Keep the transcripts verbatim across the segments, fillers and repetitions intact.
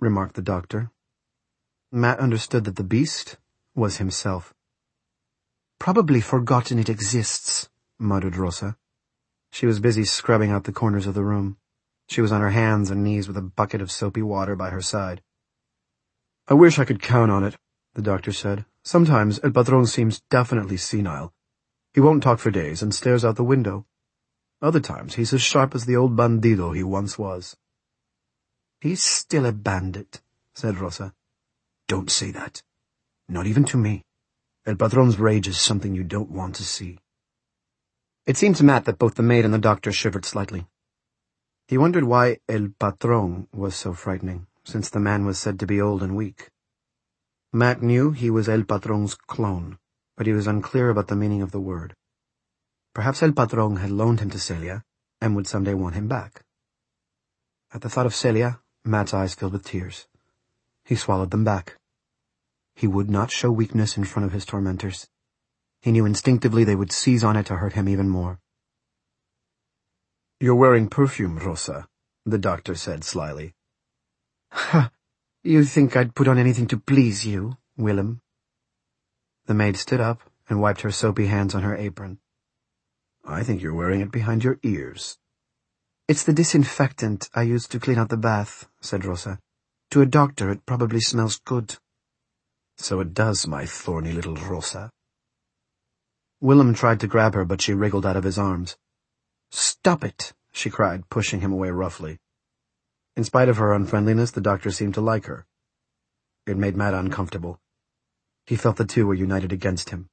remarked the doctor. Matt understood that the beast was himself. Probably forgotten it exists, muttered Rosa. She was busy scrubbing out the corners of the room. She was on her hands and knees with a bucket of soapy water by her side. I wish I could count on it, the doctor said. Sometimes El Patron seems definitely senile. He won't talk for days and stares out the window. Other times he's as sharp as the old bandido he once was. He's still a bandit, said Rosa. Don't say that. Not even to me. El Patron's rage is something you don't want to see. It seemed to Matt that both the maid and the doctor shivered slightly. He wondered why El Patron was so frightening, since the man was said to be old and weak. Matt knew he was El Patron's clone, but he was unclear about the meaning of the word. Perhaps El Patron had loaned him to Celia, and would someday want him back. At the thought of Celia, Matt's eyes filled with tears. He swallowed them back. He would not show weakness in front of his tormentors. He knew instinctively they would seize on it to hurt him even more. You're wearing perfume, Rosa, the doctor said slyly. Ha! You think I'd put on anything to please you, Willem? The maid stood up and wiped her soapy hands on her apron. I think you're wearing it behind your ears. It's the disinfectant I used to clean out the bath, said Rosa. To a doctor it probably smells good. So it does, my thorny little Rosa. Willem tried to grab her, but she wriggled out of his arms. Stop it, she cried, pushing him away roughly. In spite of her unfriendliness, the doctor seemed to like her. It made Matt uncomfortable. He felt the two were united against him.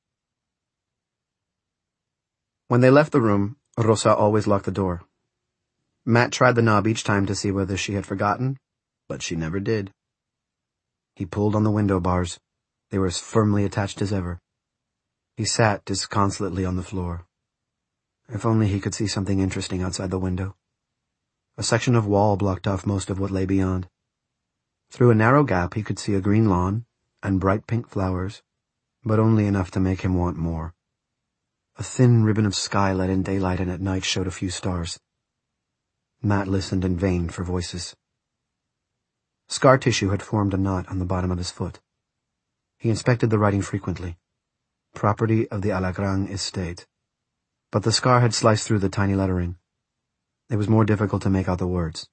When they left the room, Rosa always locked the door. Matt tried the knob each time to see whether she had forgotten, but she never did. He pulled on the window bars. They were as firmly attached as ever. He sat disconsolately on the floor. If only he could see something interesting outside the window. A section of wall blocked off most of what lay beyond. Through a narrow gap he could see a green lawn and bright pink flowers, but only enough to make him want more. A thin ribbon of sky let in daylight and at night showed a few stars. Matt listened in vain for voices. Scar tissue had formed a knot on the bottom of his foot. He inspected the writing frequently. Property of the Alagrang estate. But the scar had sliced through the tiny lettering. It was more difficult to make out the words.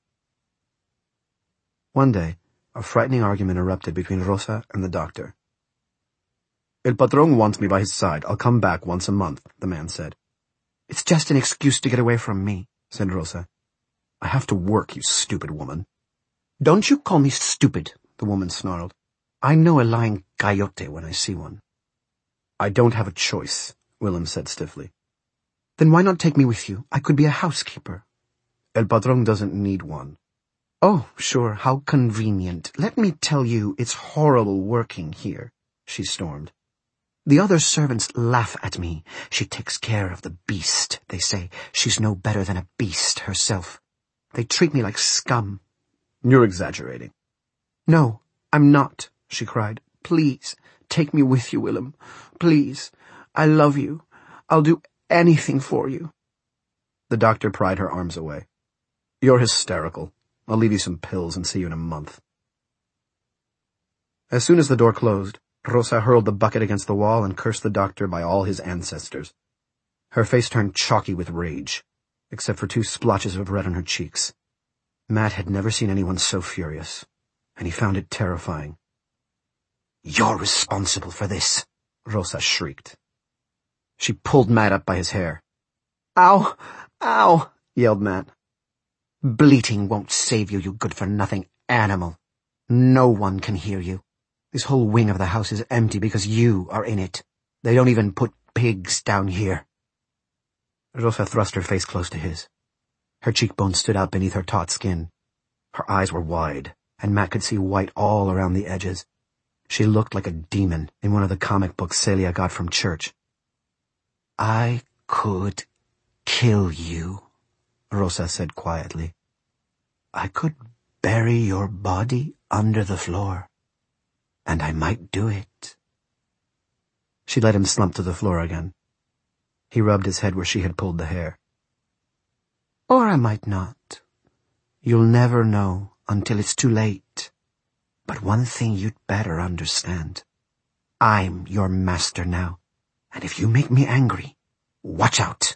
One day, a frightening argument erupted between Rosa and the doctor. El Patron wants me by his side. I'll come back once a month, the man said. It's just an excuse to get away from me, said Rosa. I have to work, you stupid woman. Don't you call me stupid, the woman snarled. I know a lying coyote when I see one. I don't have a choice, Willem said stiffly. Then why not take me with you? I could be a housekeeper. El Patron doesn't need one. Oh, sure, how convenient. Let me tell you, it's horrible working here, she stormed. The other servants laugh at me. She takes care of the beast, they say. She's no better than a beast herself. They treat me like scum. You're exaggerating. No, I'm not, she cried. Please, take me with you, Willem. Please, I love you. I'll do anything for you. The doctor pried her arms away. You're hysterical. I'll leave you some pills and see you in a month. As soon as the door closed, Rosa hurled the bucket against the wall and cursed the doctor by all his ancestors. Her face turned chalky with rage, except for two splotches of red on her cheeks. Matt had never seen anyone so furious, and he found it terrifying. You're responsible for this, Rosa shrieked. She pulled Matt up by his hair. Ow! Ow! yelled Matt. Bleating won't save you, you good-for-nothing animal. No one can hear you. This whole wing of the house is empty because you are in it. They don't even put pigs down here. Rosa thrust her face close to his. Her cheekbones stood out beneath her taut skin. Her eyes were wide, and Matt could see white all around the edges. She looked like a demon in one of the comic books Celia got from church. I could kill you, Rosa said quietly. I could bury your body under the floor. And I might do it. She let him slump to the floor again. He rubbed his head where she had pulled the hair. Or I might not. You'll never know until it's too late. But one thing you'd better understand. I'm your master now, and if you make me angry, watch out."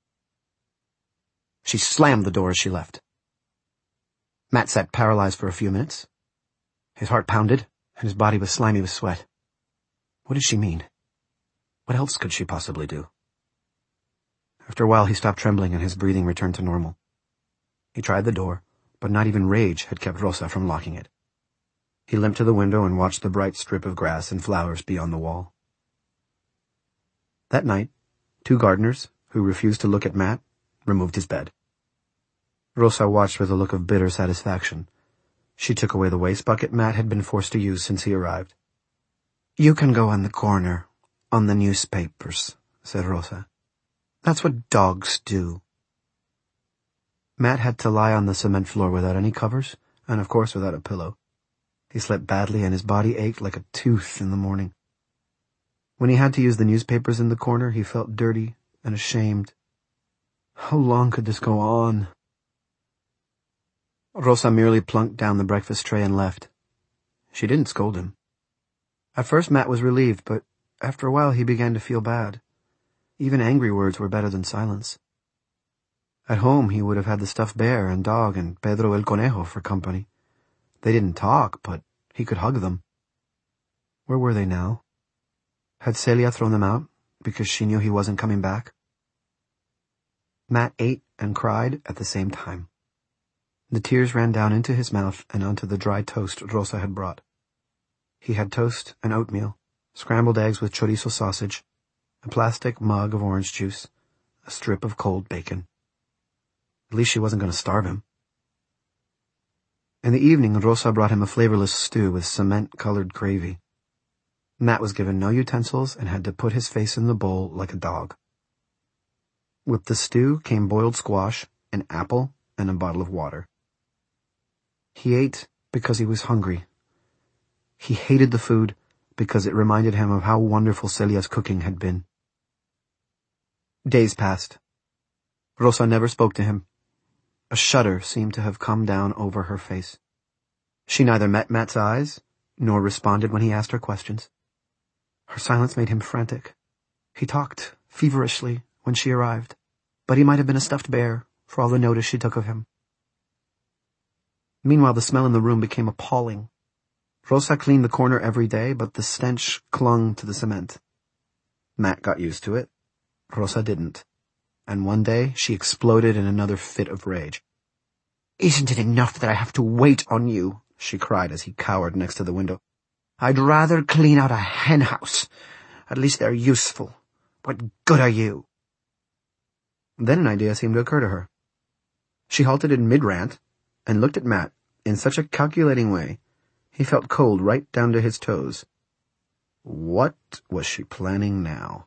She slammed the door as she left. Matt sat paralyzed for a few minutes. His heart pounded, and his body was slimy with sweat. What did she mean? What else could she possibly do? After a while, he stopped trembling and his breathing returned to normal. He tried the door, but not even rage had kept Rosa from locking it. He limped to the window and watched the bright strip of grass and flowers beyond the wall. That night, two gardeners, who refused to look at Matt, removed his bed. Rosa watched with a look of bitter satisfaction. She took away the waste bucket Matt had been forced to use since he arrived. "You can go on the corner, on the newspapers," said Rosa. "That's what dogs do." Matt had to lie on the cement floor without any covers, and of course without a pillow. He slept badly and his body ached like a tooth in the morning. When he had to use the newspapers in the corner, he felt dirty and ashamed. How long could this go on? Rosa merely plunked down the breakfast tray and left. She didn't scold him. At first Matt was relieved, but after a while he began to feel bad. Even angry words were better than silence. At home he would have had the stuffed bear and dog and Pedro el Conejo for company. They didn't talk, but he could hug them. Where were they now? Had Celia thrown them out because she knew he wasn't coming back? Matt ate and cried at the same time. The tears ran down into his mouth and onto the dry toast Rosa had brought. He had toast and oatmeal, scrambled eggs with chorizo sausage, a plastic mug of orange juice, a strip of cold bacon. At least she wasn't going to starve him. In the evening, Rosa brought him a flavorless stew with cement-colored gravy. Matt was given no utensils and had to put his face in the bowl like a dog. With the stew came boiled squash, an apple, and a bottle of water. He ate because he was hungry. He hated the food because it reminded him of how wonderful Celia's cooking had been. Days passed. Rosa never spoke to him. A shudder seemed to have come down over her face. She neither met Matt's eyes, nor responded when he asked her questions. Her silence made him frantic. He talked feverishly when she arrived, but he might have been a stuffed bear for all the notice she took of him. Meanwhile, the smell in the room became appalling. Rosa cleaned the corner every day, but the stench clung to the cement. Matt got used to it. Rosa didn't. And one day she exploded in another fit of rage. "Isn't it enough that I have to wait on you?" she cried as he cowered next to the window. "I'd rather clean out a hen house. At least they're useful. What good are you?" Then an idea seemed to occur to her. She halted in mid-rant and looked at Matt in such a calculating way he felt cold right down to his toes. What was she planning now?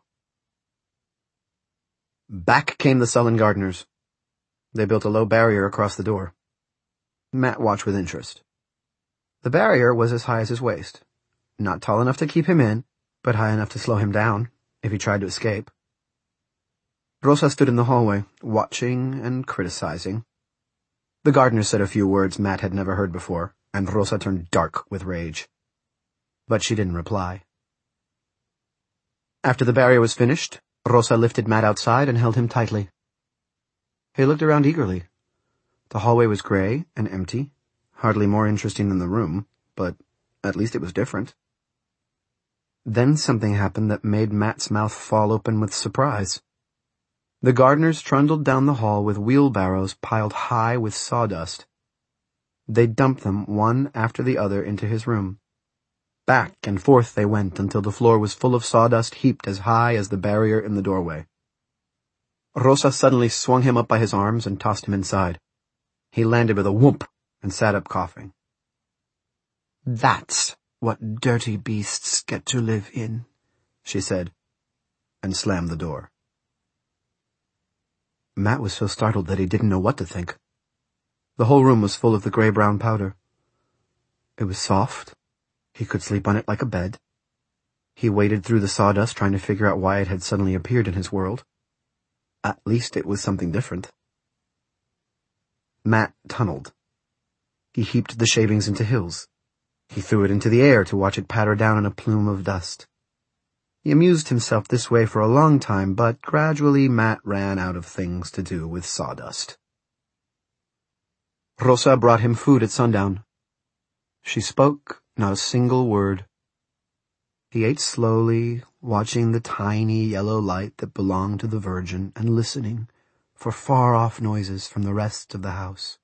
Back came the sullen gardeners. They built a low barrier across the door. Matt watched with interest. The barrier was as high as his waist, not tall enough to keep him in, but high enough to slow him down if he tried to escape. Rosa stood in the hallway, watching and criticizing. The gardeners said a few words Matt had never heard before, and Rosa turned dark with rage. But she didn't reply. After the barrier was finished, Rosa lifted Matt outside and held him tightly. He looked around eagerly. The hallway was gray and empty, hardly more interesting than the room, but at least it was different. Then something happened that made Matt's mouth fall open with surprise. The gardeners trundled down the hall with wheelbarrows piled high with sawdust. They dumped them one after the other into his room. Back and forth they went until the floor was full of sawdust heaped as high as the barrier in the doorway. Rosa suddenly swung him up by his arms and tossed him inside. He landed with a whoomp and sat up coughing. "That's what dirty beasts get to live in," she said, and slammed the door. Matt was so startled that he didn't know what to think. The whole room was full of the gray-brown powder. It was soft. He could sleep on it like a bed. He waded through the sawdust trying to figure out why it had suddenly appeared in his world. At least it was something different. Matt tunneled. He heaped the shavings into hills. He threw it into the air to watch it patter down in a plume of dust. He amused himself this way for a long time, but gradually Matt ran out of things to do with sawdust. Rosa brought him food at sundown. She spoke not a single word. He ate slowly, watching the tiny yellow light that belonged to the Virgin and listening for far-off noises from the rest of the house.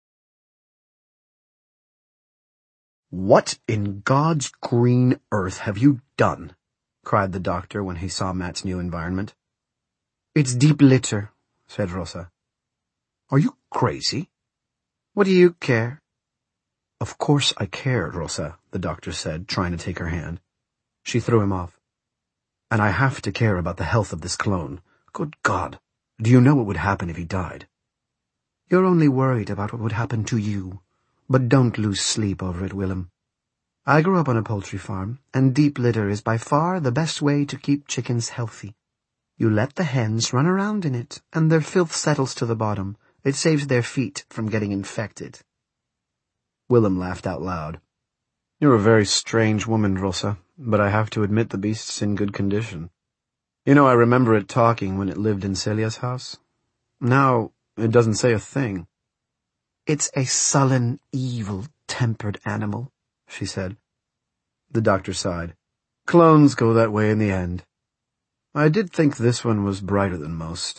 "What in God's green earth have you done?" cried the doctor when he saw Matt's new environment. "It's deep litter," said Rosa. "Are you crazy?" "What do you care?" "Of course I care, Rosa," the doctor said, trying to take her hand. She threw him off. "And I have to care about the health of this clone. Good God, do you know what would happen if he died?" "You're only worried about what would happen to you. But don't lose sleep over it, Willem. I grew up on a poultry farm, and deep litter is by far the best way to keep chickens healthy. You let the hens run around in it, and their filth settles to the bottom. It saves their feet from getting infected." Willem laughed out loud. "You're a very strange woman, Rosa, but I have to admit the beast's in good condition. You know, I remember it talking when it lived in Celia's house. Now, it doesn't say a thing." "It's a sullen, evil-tempered animal," she said. The doctor sighed. "Clones go that way in the end. I did think this one was brighter than most."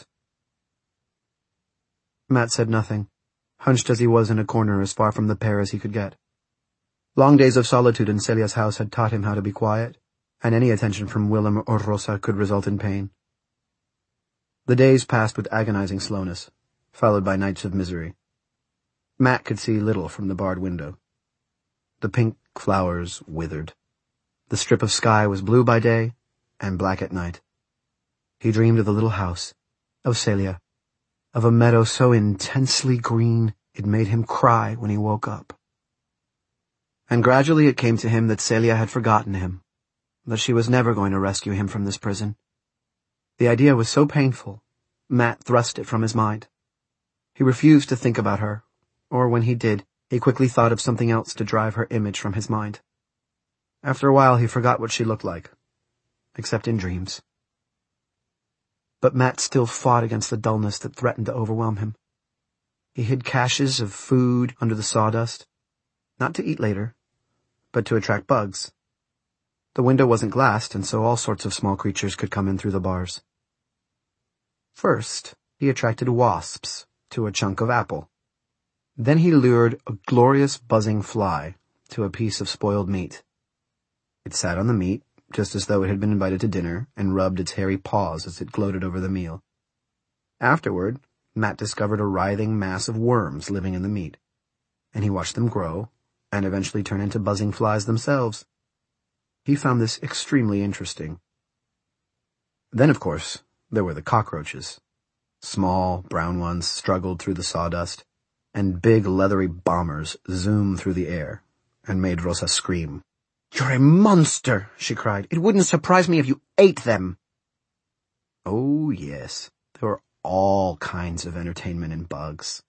Matt said nothing, hunched as he was in a corner as far from the pair as he could get. Long days of solitude in Celia's house had taught him how to be quiet, and any attention from Willem or Rosa could result in pain. The days passed with agonizing slowness, followed by nights of misery. Matt could see little from the barred window. The pink flowers withered. The strip of sky was blue by day and black at night. He dreamed of the little house, of Celia, of a meadow so intensely green it made him cry when he woke up. And gradually it came to him that Celia had forgotten him, that she was never going to rescue him from this prison. The idea was so painful, Matt thrust it from his mind. He refused to think about her, or when he did, he quickly thought of something else to drive her image from his mind. After a while he forgot what she looked like, except in dreams. But Matt still fought against the dullness that threatened to overwhelm him. He hid caches of food under the sawdust, not to eat later, but to attract bugs. The window wasn't glassed, and so all sorts of small creatures could come in through the bars. First, he attracted wasps to a chunk of apple. Then he lured a glorious buzzing fly to a piece of spoiled meat. It sat on the meat, just as though it had been invited to dinner, and rubbed its hairy paws as it gloated over the meal. Afterward, Matt discovered a writhing mass of worms living in the meat, and he watched them grow, and eventually turn into buzzing flies themselves. He found this extremely interesting. Then, of course, there were the cockroaches. Small, brown ones struggled through the sawdust, and big leathery bombers zoomed through the air, and made Rosa scream. "You're a monster," she cried. "It wouldn't surprise me if you ate them." Oh, yes, there were all kinds of entertainment in bugs.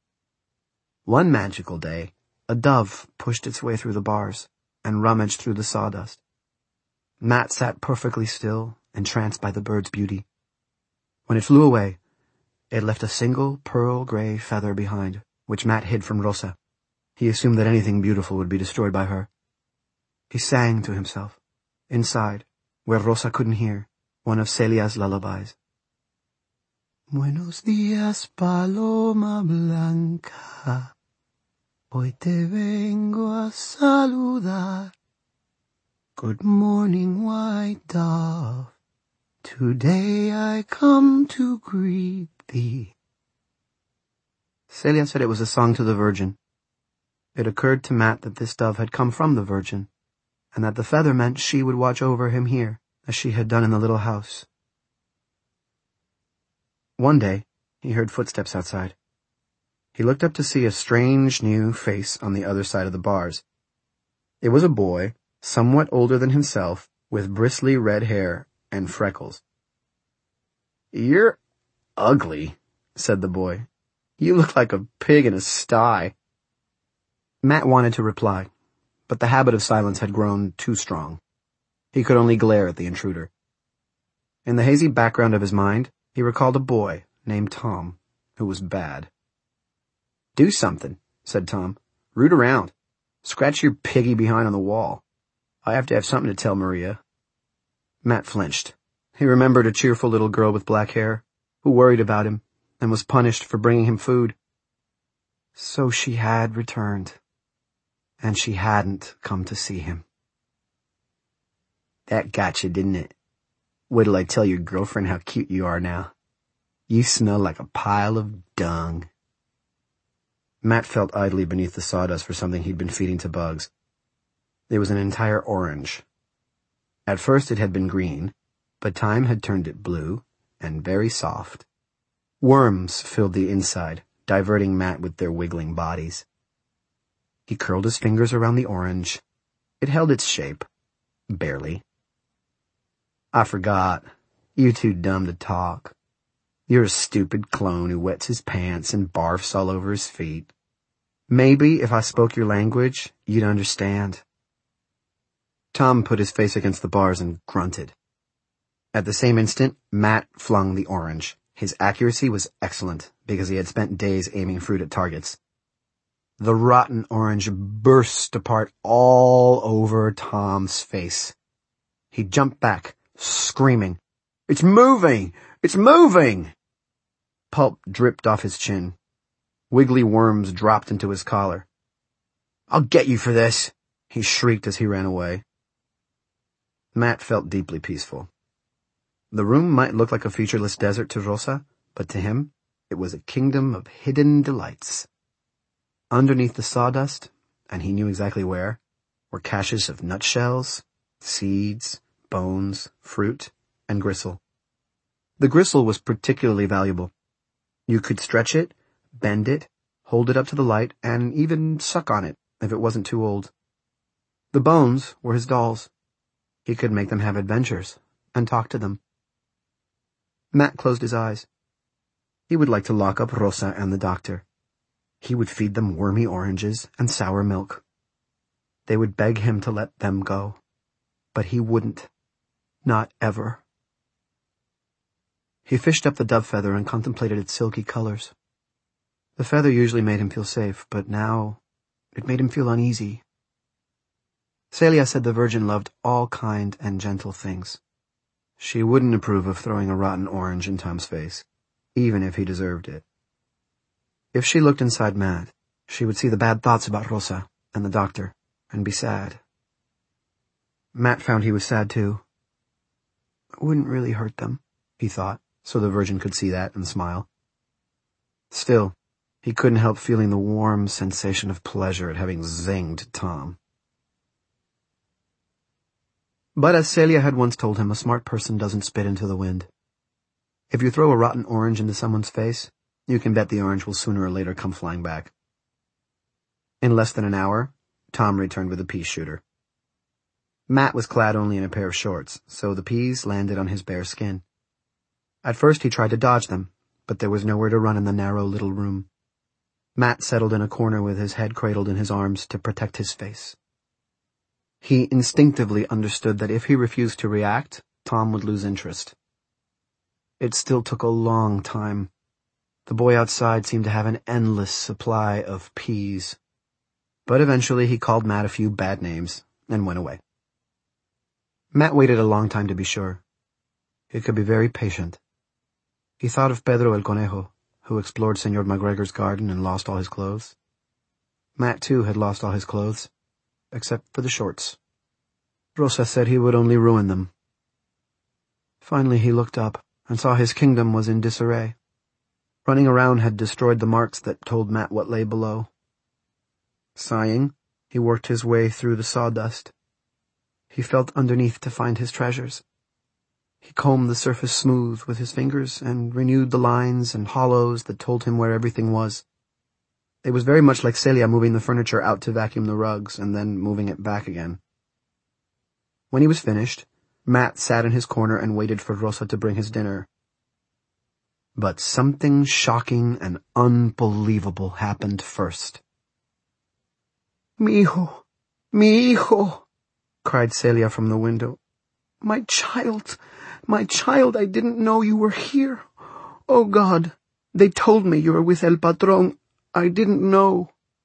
One magical day, a dove pushed its way through the bars and rummaged through the sawdust. Matt sat perfectly still, entranced by the bird's beauty. When it flew away, it left a single pearl-gray feather behind, which Matt hid from Rosa. He assumed that anything beautiful would be destroyed by her. He sang to himself, inside, where Rosa couldn't hear, one of Celia's lullabies. Buenos días, paloma blanca, hoy te vengo a saludar. Good morning, white dove, today I come to greet thee. Celia said it was a song to the Virgin. It occurred to Matt that this dove had come from the Virgin, and that the feather meant she would watch over him here, as she had done in the little house. One day, he heard footsteps outside. He looked up to see a strange new face on the other side of the bars. It was a boy, somewhat older than himself, with bristly red hair and freckles. "You're ugly," said the boy. "You look like a pig in a sty." Matt wanted to reply, but the habit of silence had grown too strong. He could only glare at the intruder. In the hazy background of his mind, he recalled a boy named Tom, who was bad. "Do something," said Tom. "Root around. Scratch your piggy behind on the wall. I have to have something to tell Maria." Matt flinched. He remembered a cheerful little girl with black hair, who worried about him and was punished for bringing him food. So she had returned, and she hadn't come to see him. "That got you, didn't it? Wait till I tell your girlfriend how cute you are now. You smell like a pile of dung." Matt felt idly beneath the sawdust for something he'd been feeding to bugs. It was an entire orange. At first it had been green, but time had turned it blue and very soft. Worms filled the inside, diverting Matt with their wiggling bodies. He curled his fingers around the orange. It held its shape. Barely. "I forgot. You're too dumb to talk. You're a stupid clone who wets his pants and barfs all over his feet. Maybe if I spoke your language, you'd understand." Tom put his face against the bars and grunted. At the same instant, Matt flung the orange. His accuracy was excellent, because he had spent days aiming fruit at targets. The rotten orange burst apart all over Tom's face. He jumped back, screaming, "It's moving! It's moving!" Pulp dripped off his chin. Wiggly worms dropped into his collar. "I'll get you for this!" he shrieked as he ran away. Matt felt deeply peaceful. The room might look like a featureless desert to Rosa, but to him, it was a kingdom of hidden delights. Underneath the sawdust, and he knew exactly where, were caches of nutshells, seeds, bones, fruit, and gristle. The gristle was particularly valuable. You could stretch it, bend it, hold it up to the light, and even suck on it if it wasn't too old. The bones were his dolls. He could make them have adventures and talk to them. Matt closed his eyes. He would like to lock up Rosa and the doctor. He would feed them wormy oranges and sour milk. They would beg him to let them go, but he wouldn't. Not ever. He fished up the dove feather and contemplated its silky colors. The feather usually made him feel safe, but now it made him feel uneasy. Celia said the Virgin loved all kind and gentle things. She wouldn't approve of throwing a rotten orange in Tom's face, even if he deserved it. If she looked inside Matt, she would see the bad thoughts about Rosa and the doctor, and be sad. Matt found he was sad too. It wouldn't really hurt them, he thought, so the Virgin could see that and smile. Still, he couldn't help feeling the warm sensation of pleasure at having zinged Tom. But as Celia had once told him, a smart person doesn't spit into the wind. If you throw a rotten orange into someone's face, you can bet the orange will sooner or later come flying back. In less than an hour, Tom returned with a pea shooter. Matt was clad only in a pair of shorts, so the peas landed on his bare skin. At first he tried to dodge them, but there was nowhere to run in the narrow little room. Matt settled in a corner with his head cradled in his arms to protect his face. He instinctively understood that if he refused to react, Tom would lose interest. It still took a long time. The boy outside seemed to have an endless supply of peas. But eventually he called Matt a few bad names and went away. Matt waited a long time to be sure. He could be very patient. He thought of Pedro el Conejo, who explored Senor McGregor's garden and lost all his clothes. Matt, too, had lost all his clothes, except for the shorts. Rosa said he would only ruin them. Finally he looked up and saw his kingdom was in disarray. Running around had destroyed the marks that told Matt what lay below. Sighing, he worked his way through the sawdust. He felt underneath to find his treasures. He combed the surface smooth with his fingers and renewed the lines and hollows that told him where everything was. It was very much like Celia moving the furniture out to vacuum the rugs and then moving it back again. When he was finished, Matt sat in his corner and waited for Rosa to bring his dinner. But something shocking and unbelievable happened first. "Mijo," Mi hijo, cried Celia from the window. My child, my child, I didn't know you were here. Oh God, they told me you were with El Patron. I didn't know.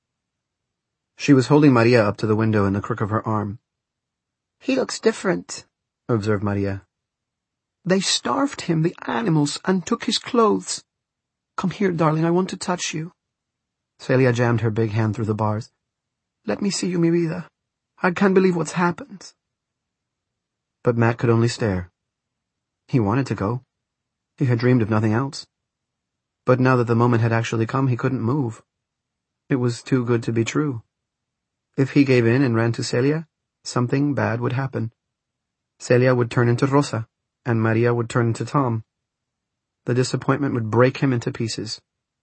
She was holding Maria up to the window in the crook of her arm. He looks different, observed Maria. They starved him, the animals, and took his clothes. Come here, darling, I want to touch you. Celia jammed her big hand through the bars. Let me see you, mi vida. I can't believe what's happened. But Matt could only stare. He wanted to go. He had dreamed of nothing else. But now that the moment had actually come, he couldn't move. It was too good to be true. If he gave in and ran to Celia, something bad would happen. Celia would turn into Rosa, and Maria would turn into Tom. The disappointment would break him into pieces.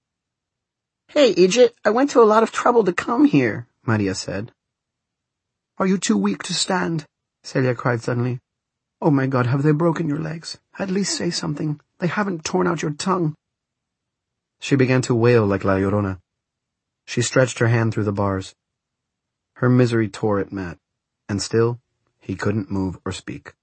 Hey, idiot, I went to a lot of trouble to come here, Maria said. Are you too weak to stand? Celia cried suddenly. Oh my God, have they broken your legs? At least say something. They haven't torn out your tongue. She began to wail like La Llorona. She stretched her hand through the bars. Her misery tore at Matt, and still, he couldn't move or speak.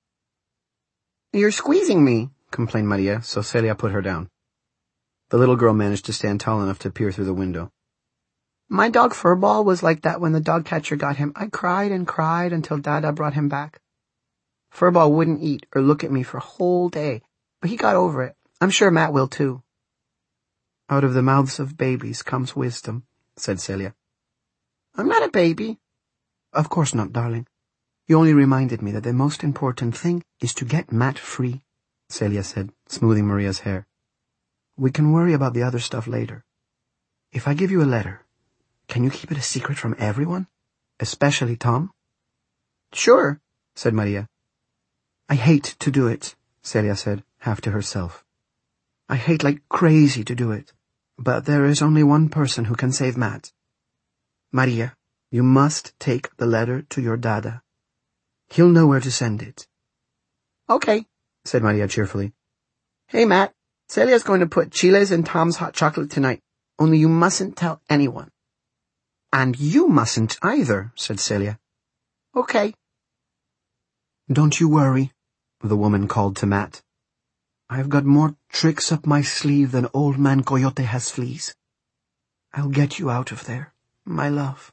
You're squeezing me, complained Maria, so Celia put her down. The little girl managed to stand tall enough to peer through the window. My dog Furball was like that when the dog catcher got him. I cried and cried until Dada brought him back. Furball wouldn't eat or look at me for a whole day, but he got over it. I'm sure Matt will too. Out of the mouths of babies comes wisdom, said Celia. I'm not a baby. Of course not, darling. You only reminded me that the most important thing is to get Matt free, Celia said, smoothing Maria's hair. We can worry about the other stuff later. If I give you a letter, can you keep it a secret from everyone? Especially Tom? Sure, said Maria. I hate to do it, Celia said, half to herself. I hate like crazy to do it, but there is only one person who can save Matt. Maria, you must take the letter to your Dada. He'll know where to send it. Okay, said Maria cheerfully. Hey, Matt, Celia's going to put chiles in Tom's hot chocolate tonight, only you mustn't tell anyone. And you mustn't either, said Celia. Okay. Don't you worry, the woman called to Matt. I've got more tricks up my sleeve than Old Man Coyote has fleas. I'll get you out of there, my love.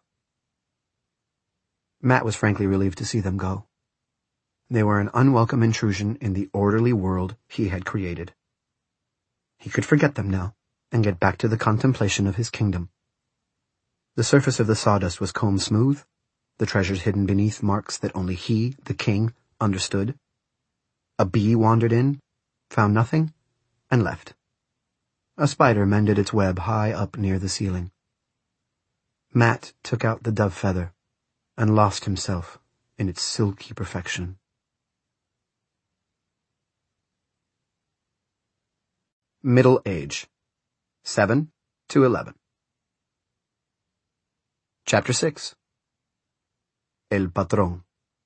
Matt was frankly relieved to see them go. They were an unwelcome intrusion in the orderly world he had created. He could forget them now and get back to the contemplation of his kingdom. The surface of the sawdust was combed smooth, the treasures hidden beneath marks that only he, the king, understood. A bee wandered in, found nothing, and left. A spider mended its web high up near the ceiling. Matt took out the dove feather and lost himself in its silky perfection. Middle age. Seven to eleven. Chapter six. El Patron.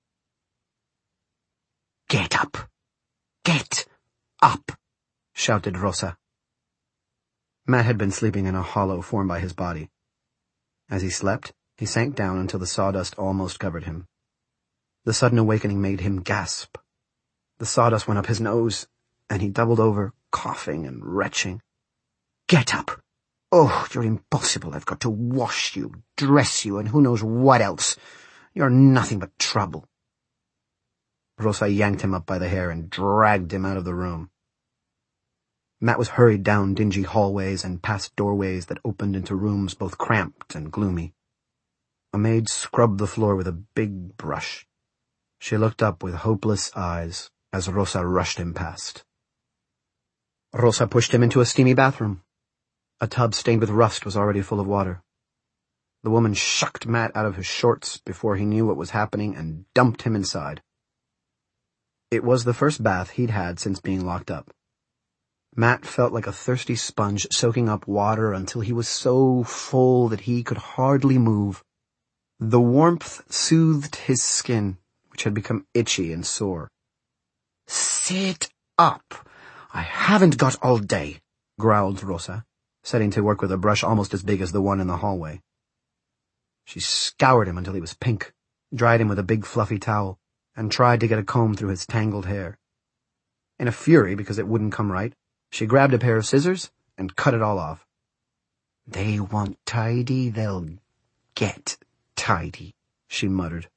Get up! Get up! Shouted Rosa. Matt had been sleeping in a hollow formed by his body. As he slept, he sank down until the sawdust almost covered him. The sudden awakening made him gasp. The sawdust went up his nose, and he doubled over, coughing and retching. Get up! Oh, you're impossible. I've got to wash you, dress you, and who knows what else. You're nothing but trouble. Rosa yanked him up by the hair and dragged him out of the room. Matt was hurried down dingy hallways and past doorways that opened into rooms both cramped and gloomy. A maid scrubbed the floor with a big brush. She looked up with hopeless eyes as Rosa rushed him past. Rosa pushed him into a steamy bathroom. A tub stained with rust was already full of water. The woman shucked Matt out of his shorts before he knew what was happening and dumped him inside. It was the first bath he'd had since being locked up. Matt felt like a thirsty sponge soaking up water until he was so full that he could hardly move. The warmth soothed his skin, which had become itchy and sore. Sit up! I haven't got all day, growled Rosa, setting to work with a brush almost as big as the one in the hallway. She scoured him until he was pink, dried him with a big fluffy towel, and tried to get a comb through his tangled hair. In a fury because it wouldn't come right, she grabbed a pair of scissors and cut it all off. "They want tidy, they'll get tidy," she muttered.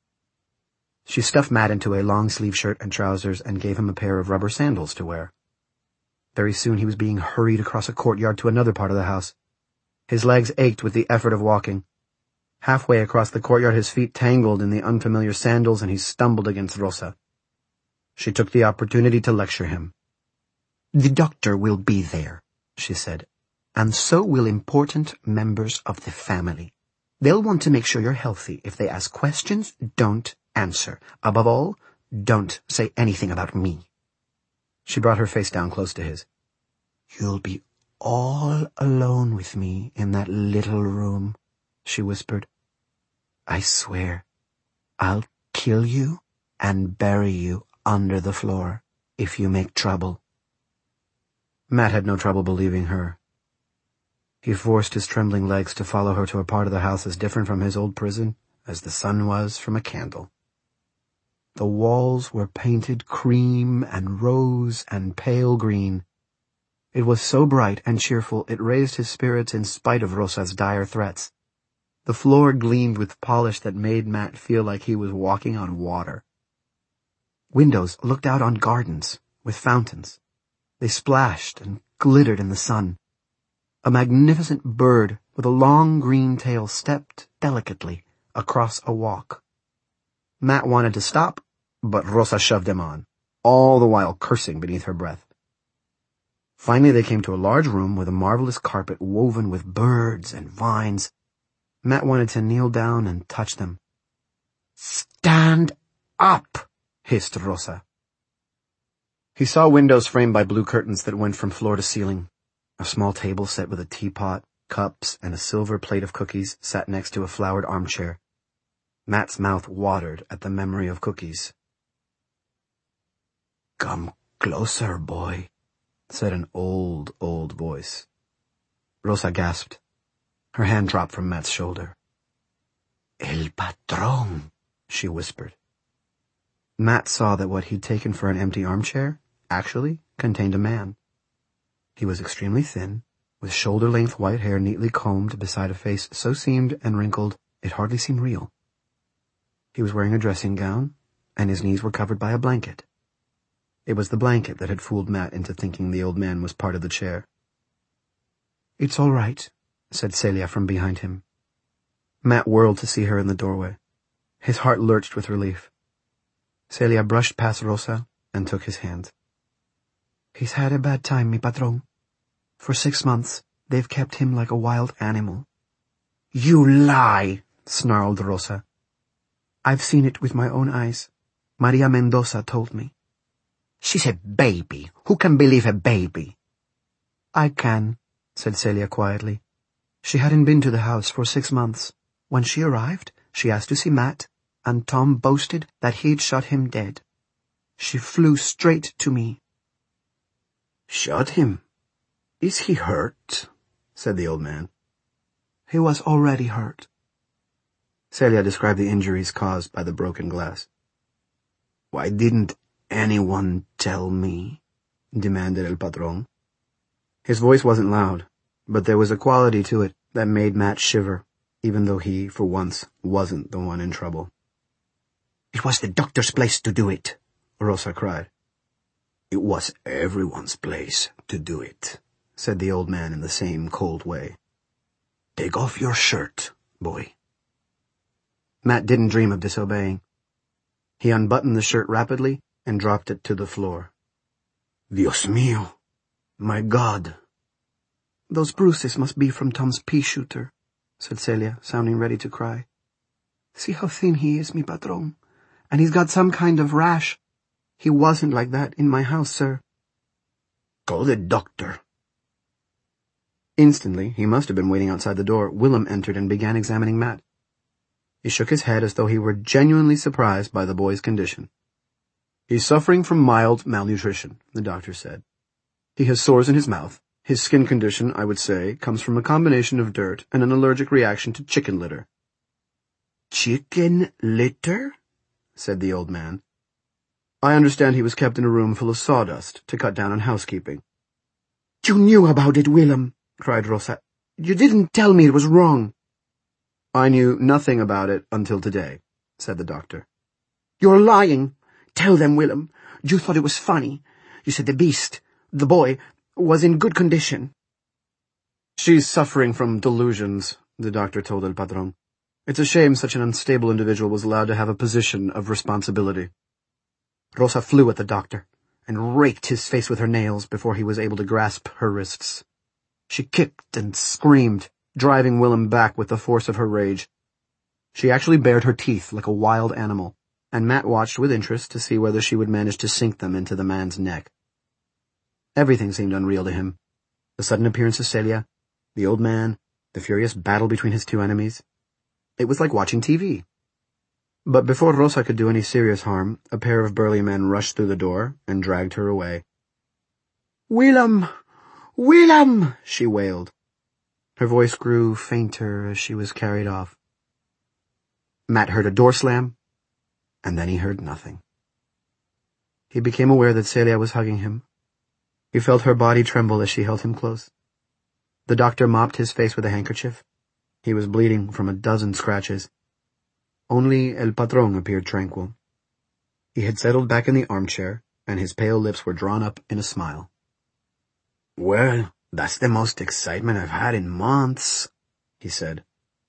She stuffed Matt into a long-sleeve shirt and trousers and gave him a pair of rubber sandals to wear. Very soon he was being hurried across a courtyard to another part of the house. His legs ached with the effort of walking. Halfway across the courtyard his feet tangled in the unfamiliar sandals and he stumbled against Rosa. She took the opportunity to lecture him. "The doctor will be there," she said, "and so will important members of the family. They'll want to make sure you're healthy. If they ask questions, don't answer. Above all, don't say anything about me." She brought her face down close to his. "You'll be all alone with me in that little room," she whispered. "I swear, I'll kill you and bury you under the floor if you make trouble." Matt had no trouble believing her. He forced his trembling legs to follow her to a part of the house as different from his old prison as the sun was from a candle. The walls were painted cream and rose and pale green. It was so bright and cheerful it raised his spirits in spite of Rosa's dire threats. The floor gleamed with polish that made Matt feel like he was walking on water. Windows looked out on gardens with fountains. They splashed and glittered in the sun. A magnificent bird with a long green tail stepped delicately across a walk. Matt wanted to stop, but Rosa shoved him on, all the while cursing beneath her breath. Finally they came to a large room with a marvelous carpet woven with birds and vines. Matt wanted to kneel down and touch them. "Stand up!" hissed Rosa. He saw windows framed by blue curtains that went from floor to ceiling. A small table set with a teapot, cups, and a silver plate of cookies sat next to a flowered armchair. Matt's mouth watered at the memory of cookies. "Come closer, boy," said an old, old voice. Rosa gasped. Her hand dropped from Matt's shoulder. "El patrón," she whispered. Matt saw that what he'd taken for an empty armchair actually contained a man. He was extremely thin, with shoulder-length white hair neatly combed beside a face so seamed and wrinkled it hardly seemed real. He was wearing a dressing gown, and his knees were covered by a blanket. It was the blanket that had fooled Matt into thinking the old man was part of the chair. "It's all right," said Celia from behind him. Matt whirled to see her in the doorway. His heart lurched with relief. Celia brushed past Rosa and took his hand. "He's had a bad time, mi patrón. For six months, they've kept him like a wild animal." "You lie!" snarled Rosa. "I've seen it with my own eyes. Maria Mendoza told me." "She's a baby. Who can believe a baby?" "I can," said Celia quietly. "She hadn't been to the house for six months. When she arrived, she asked to see Matt, and Tom boasted that he'd shot him dead. She flew straight to me." "Shot him? Is he hurt?" said the old man. "He was already hurt." Celia described the injuries caused by the broken glass. "Why didn't anyone tell me?" demanded El Patrón. His voice wasn't loud, but there was a quality to it that made Matt shiver, even though he, for once, wasn't the one in trouble. "It was the doctor's place to do it," Rosa cried. "It was everyone's place to do it," said the old man in the same cold way. "Take off your shirt, boy." Matt didn't dream of disobeying. He unbuttoned the shirt rapidly and dropped it to the floor. "Dios mío! My God!" "Those bruises must be from Tom's pea shooter," said Celia, sounding ready to cry. "See how thin he is, mi patrón. And he's got some kind of rash. He wasn't like that in my house, sir." "Call the doctor." Instantly, he must have been waiting outside the door, Willem entered and began examining Matt. He shook his head as though he were genuinely surprised by the boy's condition. "He's suffering from mild malnutrition," the doctor said. "He has sores in his mouth. His skin condition, I would say, comes from a combination of dirt and an allergic reaction to chicken litter." Chicken litter? Said the old man. I understand he was kept in a room full of sawdust to cut down on housekeeping. You knew about it, Willem, cried Rosa. You didn't tell me it was wrong. I knew nothing about it until today, said the doctor. You're lying. Tell them, Willem. You thought it was funny. You said the beast, the boy, was in good condition. She's suffering from delusions, the doctor told El Patron. It's a shame such an unstable individual was allowed to have a position of responsibility. Rosa flew at the doctor and raked his face with her nails before he was able to grasp her wrists. She kicked and screamed, driving Willem back with the force of her rage. She actually bared her teeth like a wild animal, and Matt watched with interest to see whether she would manage to sink them into the man's neck. Everything seemed unreal to him. The sudden appearance of Celia, the old man, the furious battle between his two enemies. It was like watching T V. But before Rosa could do any serious harm, a pair of burly men rushed through the door and dragged her away. Willem! Willem! She wailed. Her voice grew fainter as she was carried off. Matt heard a door slam, and then he heard nothing. He became aware that Celia was hugging him. He felt her body tremble as she held him close. The doctor mopped his face with a handkerchief. He was bleeding from a dozen scratches. Only El Patron appeared tranquil. He had settled back in the armchair, and his pale lips were drawn up in a smile. Well, that's the most excitement I've had in months, he said.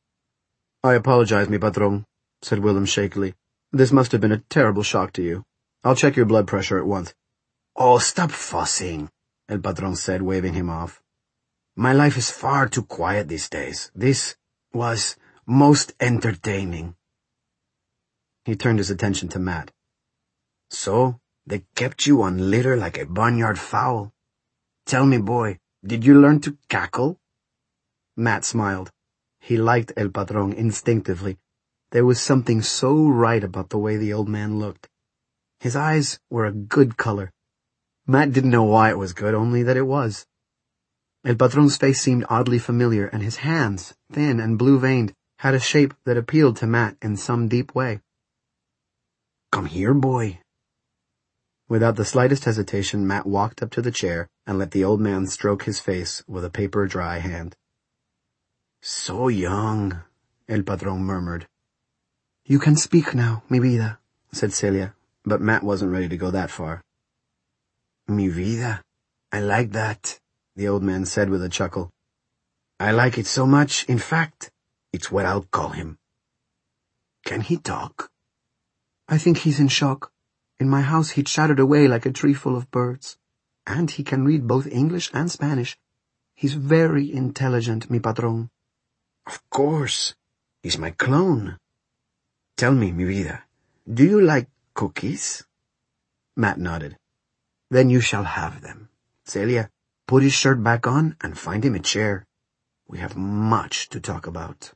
I apologize, mi patron, said Willem shakily. This must have been a terrible shock to you. I'll check your blood pressure at once. Oh, stop fussing, El Patron said, waving him off. My life is far too quiet these days. This was most entertaining. He turned his attention to Matt. So, they kept you on litter like a barnyard fowl. Tell me, boy, did you learn to cackle? Matt smiled. He liked El Patron instinctively. There was something so right about the way the old man looked. His eyes were a good color. Matt didn't know why it was good, only that it was. El Patron's face seemed oddly familiar, and his hands, thin and blue-veined, had a shape that appealed to Matt in some deep way. Come here, boy. Without the slightest hesitation, Matt walked up to the chair and let the old man stroke his face with a paper-dry hand. So young, El Patron murmured. You can speak now, mi vida, said Celia, but Matt wasn't ready to go that far. Mi vida, I like that, the old man said with a chuckle. I like it so much, in fact, it's what I'll call him. Can he talk? I think he's in shock. In my house he chattered away like a tree full of birds. And he can read both English and Spanish. He's very intelligent, mi patron. Of course. He's my clone. Tell me, mi vida, do you like cookies? Matt nodded. Then you shall have them. Celia, put his shirt back on and find him a chair. We have much to talk about.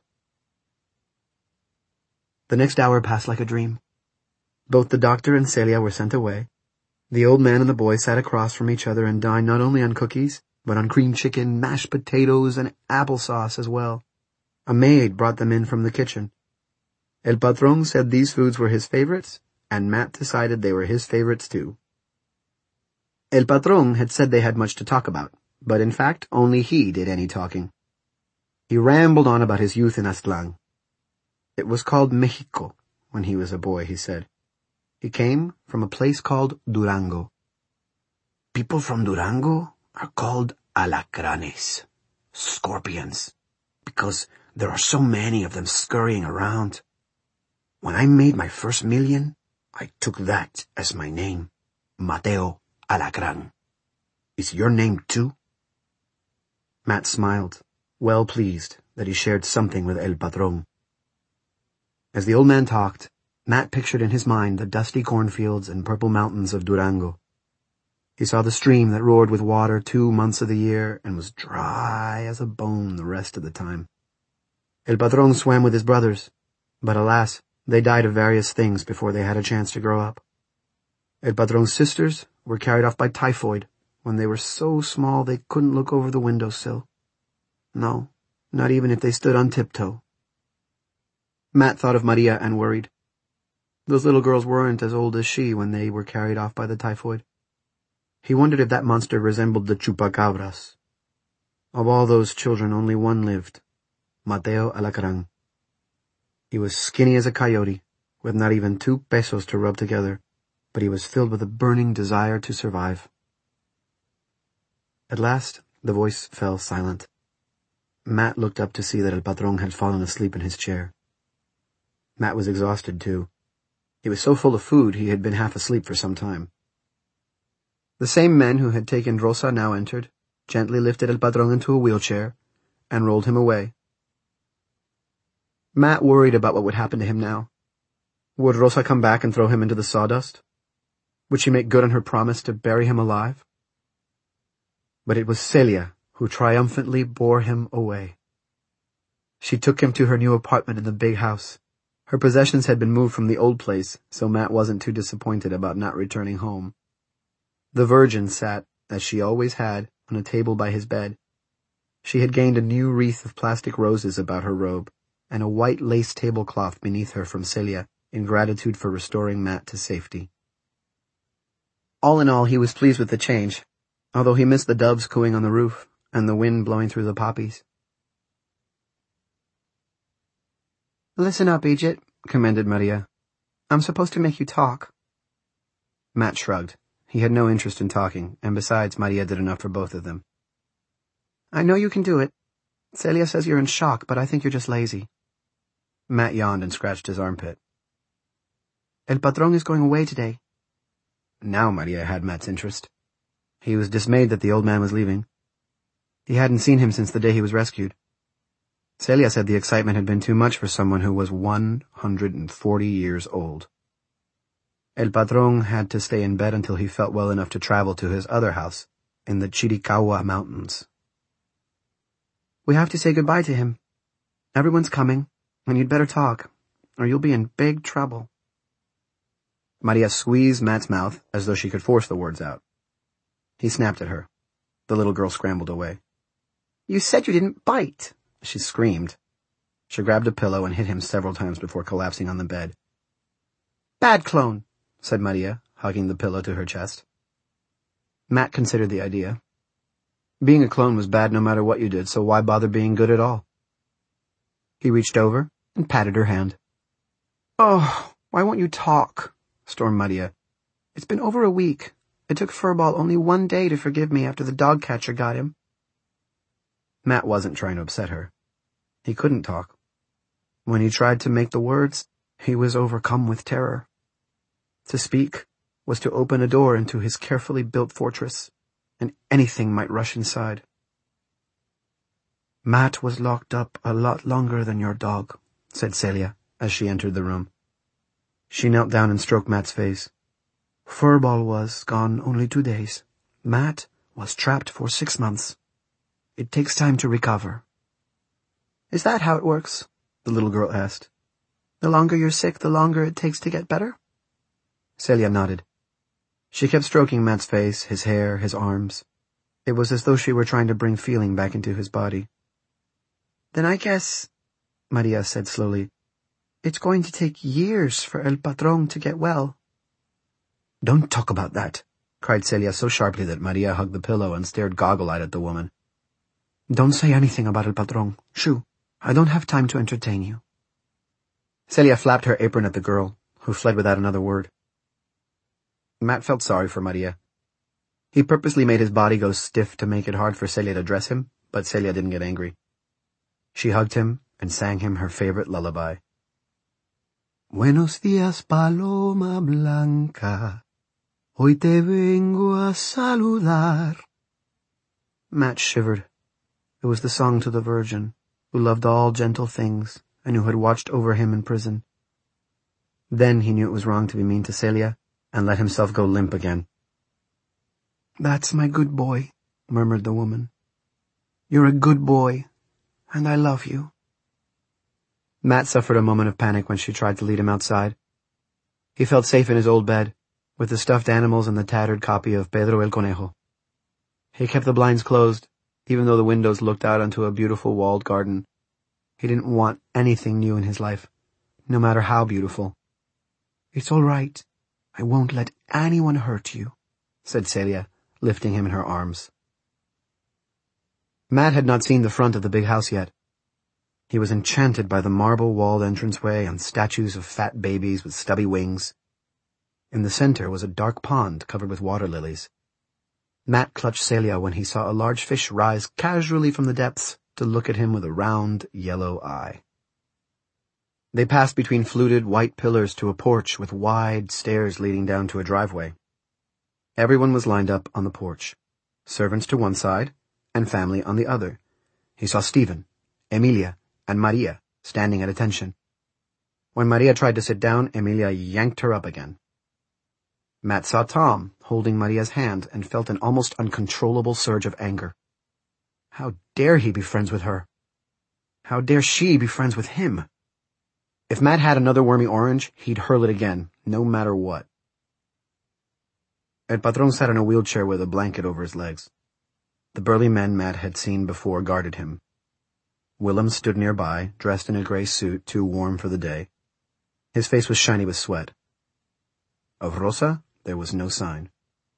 The next hour passed like a dream. Both the doctor and Celia were sent away. The old man and the boy sat across from each other and dined not only on cookies, but on creamed chicken, mashed potatoes, and applesauce as well. A maid brought them in from the kitchen. El Patron said these foods were his favorites, and Matt decided they were his favorites too. El Patron had said they had much to talk about, but in fact only he did any talking. He rambled on about his youth in Aztlán. It was called Mexico when he was a boy, he said. He came from a place called Durango. People from Durango are called alacranes, scorpions, because there are so many of them scurrying around. When I made my first million, I took that as my name, Mateo Alacrán. Is your name too? Matt smiled, well pleased that he shared something with El Patron. As the old man talked, Matt pictured in his mind the dusty cornfields and purple mountains of Durango. He saw the stream that roared with water two months of the year and was dry as a bone the rest of the time. El Patron swam with his brothers, but alas, they died of various things before they had a chance to grow up. El Patron's sisters were carried off by typhoid when they were so small they couldn't look over the windowsill. No, not even if they stood on tiptoe. Matt thought of Maria and worried. Those little girls weren't as old as she when they were carried off by the typhoid. He wondered if that monster resembled the chupacabras. Of all those children, only one lived, Mateo Alacrán. He was skinny as a coyote, with not even two pesos to rub together, but he was filled with a burning desire to survive. At last, the voice fell silent. Matt looked up to see that El Patron had fallen asleep in his chair. Matt was exhausted, too. He was so full of food he had been half asleep for some time. The same men who had taken Rosa now entered, gently lifted El Patron into a wheelchair, and rolled him away. Matt worried about what would happen to him now. Would Rosa come back and throw him into the sawdust? Would she make good on her promise to bury him alive? But it was Celia who triumphantly bore him away. She took him to her new apartment in the big house. Her possessions had been moved from the old place, so Matt wasn't too disappointed about not returning home. The Virgin sat, as she always had, on a table by his bed. She had gained a new wreath of plastic roses about her robe, and a white lace tablecloth beneath her from Celia, in gratitude for restoring Matt to safety. All in all, he was pleased with the change, although he missed the doves cooing on the roof, and the wind blowing through the poppies. Listen up, Egypt, commended Maria. I'm supposed to make you talk. Matt shrugged. He had no interest in talking, and besides, Maria did enough for both of them. I know you can do it. Celia says you're in shock, but I think you're just lazy. Matt yawned and scratched his armpit. El Patron is going away today. Now Maria had Matt's interest. He was dismayed that the old man was leaving. He hadn't seen him since the day he was rescued. Celia said the excitement had been too much for someone who was one hundred forty years old. El Patron had to stay in bed until he felt well enough to travel to his other house in the Chiricahua Mountains. We have to say goodbye to him. Everyone's coming, and you'd better talk, or you'll be in big trouble. Maria squeezed Matt's mouth as though she could force the words out. He snapped at her. The little girl scrambled away. You said you didn't bite, she screamed. She grabbed a pillow and hit him several times before collapsing on the bed. Bad clone, said Maria, hugging the pillow to her chest. Matt considered the idea. Being a clone was bad no matter what you did, so why bother being good at all? He reached over and patted her hand. Oh, why won't you talk? Stormed Maria. It's been over a week. It took Furball only one day to forgive me after the dog catcher got him. Matt wasn't trying to upset her. He couldn't talk. When he tried to make the words, he was overcome with terror. To speak was to open a door into his carefully built fortress, and anything might rush inside. Matt was locked up a lot longer than your dog, said Celia as she entered the room. She knelt down and stroked Matt's face. Furball was gone only two days. Matt was trapped for six months. It takes time to recover. Is that how it works? The little girl asked. The longer you're sick, the longer it takes to get better? Celia nodded. She kept stroking Matt's face, his hair, his arms. It was as though she were trying to bring feeling back into his body. Then I guess, Maria said slowly, it's going to take years for El Patron to get well. Don't talk about that, cried Celia so sharply that Maria hugged the pillow and stared goggle-eyed at the woman. Don't say anything about El Patron. Shoo, I don't have time to entertain you. Celia flapped her apron at the girl, who fled without another word. Matt felt sorry for Maria. He purposely made his body go stiff to make it hard for Celia to dress him, but Celia didn't get angry. She hugged him and sang him her favorite lullaby. Buenos días, paloma blanca. Hoy te vengo a saludar. Matt shivered. It was the song to the Virgin, who loved all gentle things and who had watched over him in prison. Then he knew it was wrong to be mean to Celia, and let himself go limp again. That's my good boy, murmured the woman. You're a good boy, and I love you. Matt suffered a moment of panic when she tried to lead him outside. He felt safe in his old bed, with the stuffed animals and the tattered copy of Pedro el Conejo. He kept the blinds closed, even though the windows looked out onto a beautiful walled garden. He didn't want anything new in his life, no matter how beautiful. "It's all right. I won't let anyone hurt you," said Celia, lifting him in her arms. Matt had not seen the front of the big house yet. He was enchanted by the marble-walled entranceway and statues of fat babies with stubby wings. In the center was a dark pond covered with water lilies. Matt clutched Celia when he saw a large fish rise casually from the depths to look at him with a round, yellow eye. They passed between fluted white pillars to a porch with wide stairs leading down to a driveway. Everyone was lined up on the porch, servants to one side and family on the other. He saw Stephen, Emilia, and Maria standing at attention. When Maria tried to sit down, Emilia yanked her up again. Matt saw Tom holding Maria's hand and felt an almost uncontrollable surge of anger. How dare he be friends with her? How dare she be friends with him? If Matt had another wormy orange, he'd hurl it again, no matter what. El Patron sat in a wheelchair with a blanket over his legs. The burly men Matt had seen before guarded him. Willem stood nearby, dressed in a gray suit too warm for the day. His face was shiny with sweat. Of Rosa, there was no sign.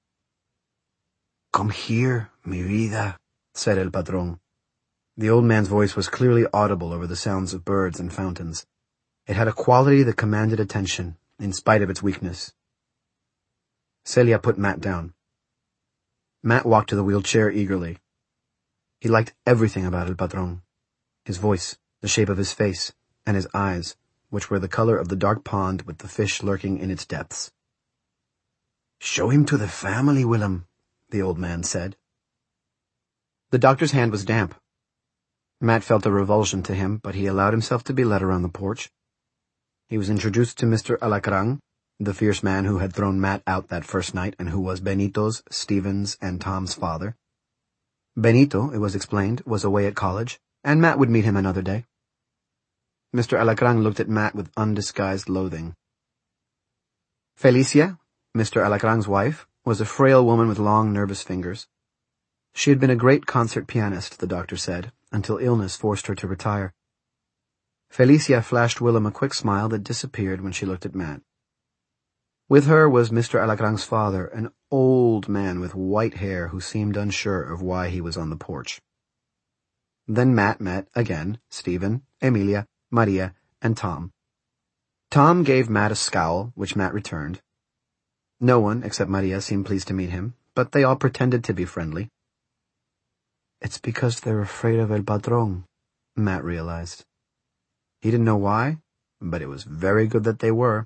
"Come here, mi vida," said El Patron. The old man's voice was clearly audible over the sounds of birds and fountains. It had a quality that commanded attention, in spite of its weakness. Celia put Matt down. Matt walked to the wheelchair eagerly. He liked everything about El Patron. His voice, the shape of his face, and his eyes, which were the color of the dark pond with the fish lurking in its depths. "Show him to the family, Willem," the old man said. The doctor's hand was damp. Matt felt a revulsion to him, but he allowed himself to be led around the porch. He was introduced to Mister Alacrán, the fierce man who had thrown Matt out that first night and who was Benito's, Stephen's, and Tom's father. Benito, it was explained, was away at college, and Matt would meet him another day. Mister Alacrán looked at Matt with undisguised loathing. Felicia, Mister Alacrán's wife, was a frail woman with long, nervous fingers. She had been a great concert pianist, the doctor said, until illness forced her to retire. Felicia flashed Willem a quick smile that disappeared when she looked at Matt. With her was Mister Alacrán's father, an old man with white hair who seemed unsure of why he was on the porch. Then Matt met, again, Stephen, Emilia, Maria, and Tom. Tom gave Matt a scowl, which Matt returned. No one, except Maria, seemed pleased to meet him, but they all pretended to be friendly. It's because they're afraid of El Patron, Matt realized. He didn't know why, but it was very good that they were.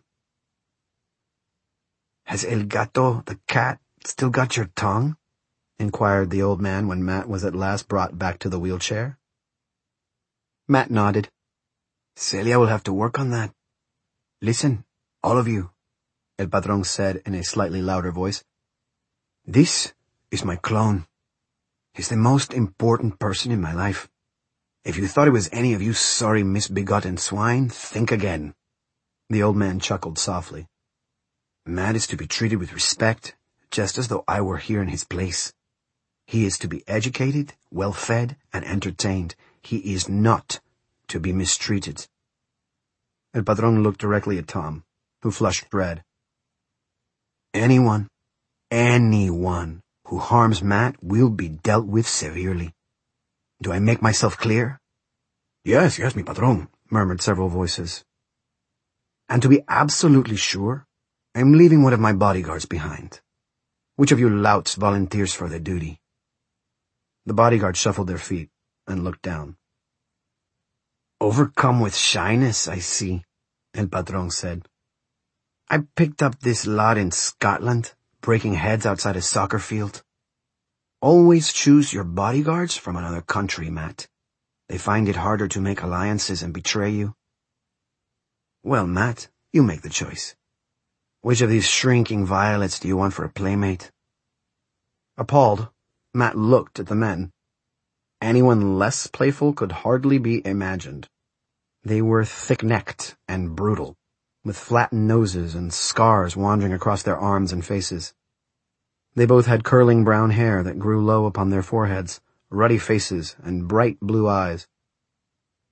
"Has El Gato, the cat, still got your tongue?" inquired the old man when Matt was at last brought back to the wheelchair. Matt nodded. "Celia will have to work on that. Listen, all of you," El Patron said in a slightly louder voice. "This is my clone. He's the most important person in my life. If you thought it was any of you sorry misbegotten swine, think again." The old man chuckled softly. "Matt is to be treated with respect, just as though I were here in his place. He is to be educated, well-fed, and entertained. He is not to be mistreated." El Patron looked directly at Tom, who flushed red. "Anyone, anyone who harms Matt will be dealt with severely. Do I make myself clear?" "Yes, yes, mi patron," murmured several voices. "And to be absolutely sure, I'm leaving one of my bodyguards behind. Which of you louts volunteers for the duty?" The bodyguards shuffled their feet and looked down. "Overcome with shyness, I see," El Patron said. "I picked up this lot in Scotland, breaking heads outside a soccer field. Always choose your bodyguards from another country, Matt. They find it harder to make alliances and betray you. Well, Matt, you make the choice. Which of these shrinking violets do you want for a playmate?" Appalled, Matt looked at the men. Anyone less playful could hardly be imagined. They were thick-necked and brutal, with flattened noses and scars wandering across their arms and faces. They both had curling brown hair that grew low upon their foreheads, ruddy faces, and bright blue eyes.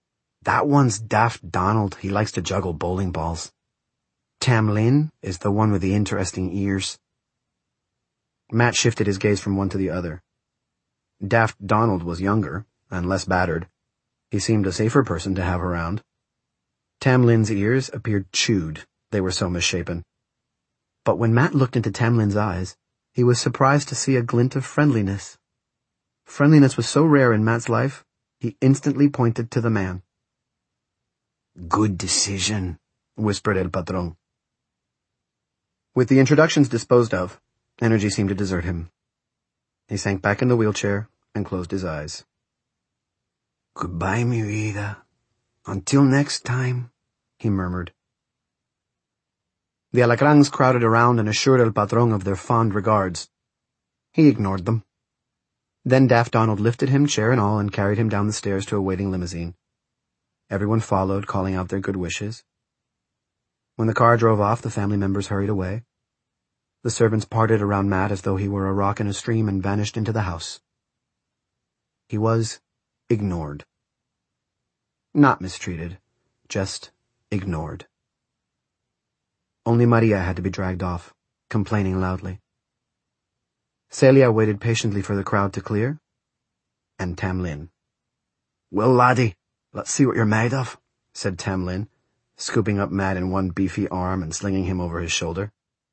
That one's Daft Donald. He likes to juggle bowling balls. Tam Lin is the one with the interesting ears. Matt shifted his gaze from one to the other. Daft Donald was younger and less battered. He seemed a safer person to have around. Tam Lin's ears appeared chewed. They were so misshapen. But when Matt looked into Tam Lin's eyes, he was surprised to see a glint of friendliness. Friendliness was so rare in Matt's life, he instantly pointed to the man. "Good decision," whispered El Patron. With the introductions disposed of, energy seemed to desert him. He sank back in the wheelchair and closed his eyes. "Goodbye, mi vida. Until next time," he murmured. The alacrans crowded around and assured El Patron of their fond regards. He ignored them. Then Daft Donald lifted him, chair and all, and carried him down the stairs to a waiting limousine. Everyone followed, calling out their good wishes. When the car drove off, the family members hurried away. The servants parted around Matt as though he were a rock in a stream and vanished into the house. He was ignored. Not mistreated, just ignored. Only Maria had to be dragged off, complaining loudly. Celia waited patiently for the crowd to clear, and Tam Lin. "Well, laddie, let's see what you're made of," said Tam Lin, scooping up Matt in one beefy arm and slinging him over his shoulder.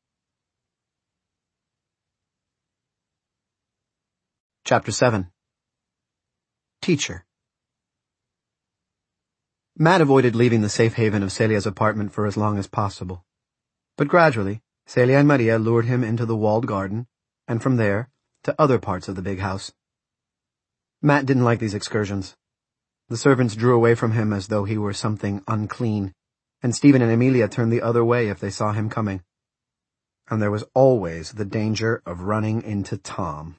Chapter seven. Teacher. Matt avoided leaving the safe haven of Celia's apartment for as long as possible. But gradually, Celia and Maria lured him into the walled garden, and from there, to other parts of the big house. Matt didn't like these excursions. The servants drew away from him as though he were something unclean, and Stephen and Emilia turned the other way if they saw him coming. And there was always the danger of running into Tom.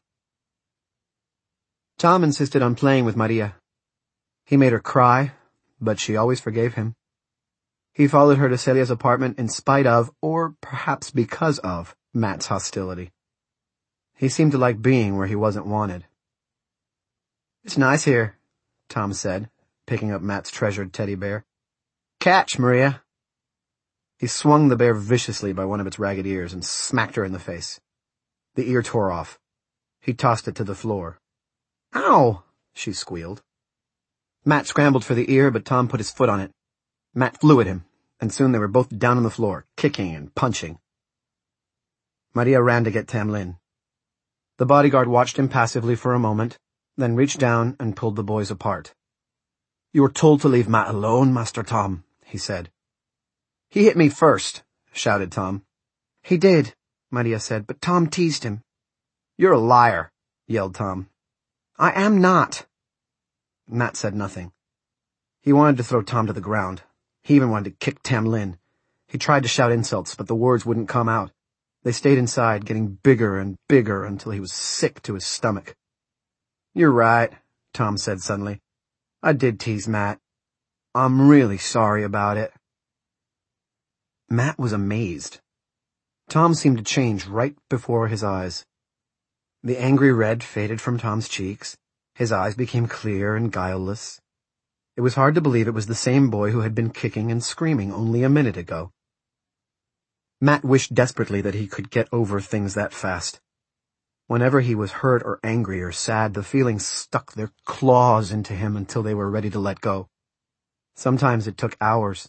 Tom insisted on playing with Maria. He made her cry, but she always forgave him. He followed her to Celia's apartment in spite of, or perhaps because of, Matt's hostility. He seemed to like being where he wasn't wanted. "It's nice here," Tom said, picking up Matt's treasured teddy bear. "Catch, Maria." He swung the bear viciously by one of its ragged ears and smacked her in the face. The ear tore off. He tossed it to the floor. "Ow!" she squealed. Matt scrambled for the ear, but Tom put his foot on it. Matt flew at him, and soon they were both down on the floor, kicking and punching. Maria ran to get Tam Lin. The bodyguard watched him passively for a moment, then reached down and pulled the boys apart. "You were told to leave Matt alone, Master Tom," he said. "He hit me first," shouted Tom. "He did," Maria said, "but Tom teased him." "You're a liar," yelled Tom. "I am not." Matt said nothing. He wanted to throw Tom to the ground. He even wanted to kick Tam Lin. He tried to shout insults, but the words wouldn't come out. They stayed inside, getting bigger and bigger until he was sick to his stomach. "You're right," Tom said suddenly. "I did tease Matt. I'm really sorry about it." Matt was amazed. Tom seemed to change right before his eyes. The angry red faded from Tom's cheeks. His eyes became clear and guileless. It was hard to believe it was the same boy who had been kicking and screaming only a minute ago. Matt wished desperately that he could get over things that fast. Whenever he was hurt or angry or sad, the feelings stuck their claws into him until they were ready to let go. Sometimes it took hours.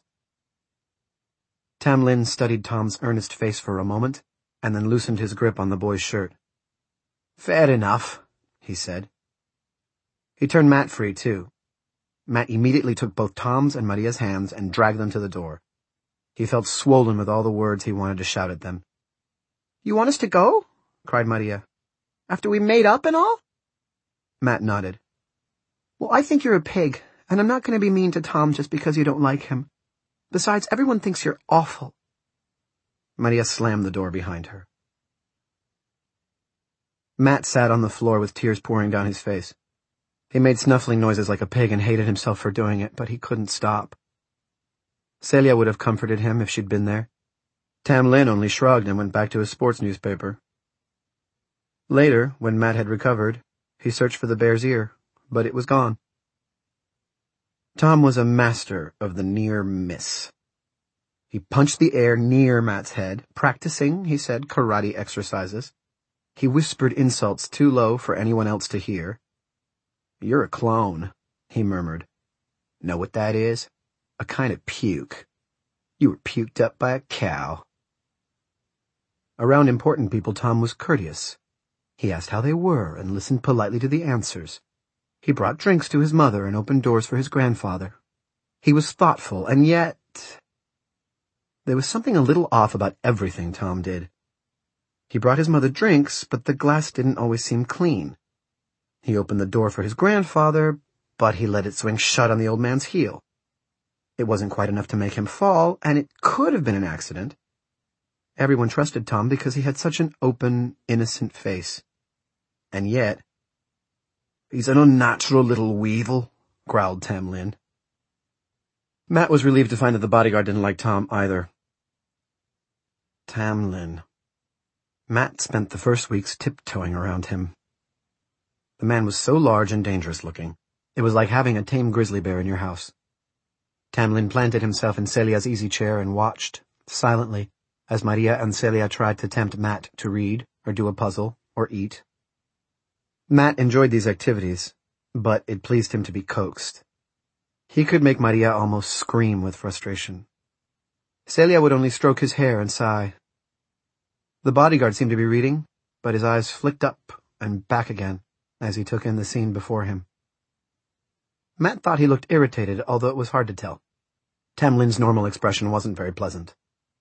Tam Lin studied Tom's earnest face for a moment, and then loosened his grip on the boy's shirt. "Fair enough," he said. He turned Matt free, too. Matt immediately took both Tom's and Maria's hands and dragged them to the door. He felt swollen with all the words he wanted to shout at them. "You want us to go?" cried Maria. "After we made up and all?" Matt nodded. "Well, I think you're a pig, and I'm not going to be mean to Tom just because you don't like him. Besides, everyone thinks you're awful." Maria slammed the door behind her. Matt sat on the floor with tears pouring down his face. He made snuffling noises like a pig and hated himself for doing it, but he couldn't stop. Celia would have comforted him if she'd been there. Tam Lin only shrugged and went back to his sports newspaper. Later, when Matt had recovered, he searched for the bear's ear, but it was gone. Tom was a master of the near miss. He punched the air near Matt's head, practicing, he said, karate exercises. He whispered insults too low for anyone else to hear. "You're a clone," he murmured. "Know what that is? A kind of puke. You were puked up by a cow." Around important people, Tom was courteous. He asked how they were and listened politely to the answers. He brought drinks to his mother and opened doors for his grandfather. He was thoughtful, and yet there was something a little off about everything Tom did. He brought his mother drinks, but the glass didn't always seem clean. He opened the door for his grandfather, but he let it swing shut on the old man's heel. It wasn't quite enough to make him fall, and it could have been an accident. Everyone trusted Tom because he had such an open, innocent face. And yet, "He's an unnatural little weevil," growled Tam Lin. Matt was relieved to find that the bodyguard didn't like Tom either. Tam Lin. Matt spent the first weeks tiptoeing around him. The man was so large and dangerous looking. It was like having a tame grizzly bear in your house. Tam Lin planted himself in Celia's easy chair and watched, silently, as Maria and Celia tried to tempt Matt to read, or do a puzzle, or eat. Matt enjoyed these activities, but it pleased him to be coaxed. He could make Maria almost scream with frustration. Celia would only stroke his hair and sigh. The bodyguard seemed to be reading, but his eyes flicked up and back again as he took in the scene before him. Matt thought he looked irritated, although it was hard to tell. Tam Lin's normal expression wasn't very pleasant.